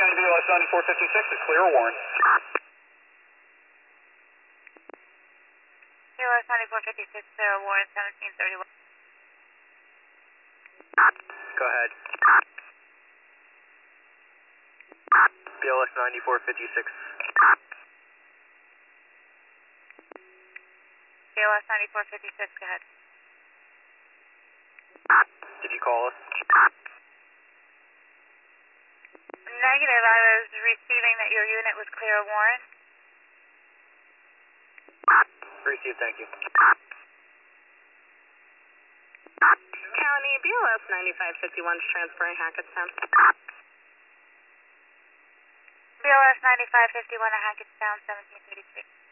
County BLS 9456 is clear or Warren. BLS 9456, clear or Warren, 1731. Go ahead. BLS 9456. BLS 9456, go ahead. Did you call us? Negative, I was receiving that your unit was clear or Warren. Received, thank you. County BLS 9551 is transferring Hackettstown. BLS 9551 at Hackettstown, 1733.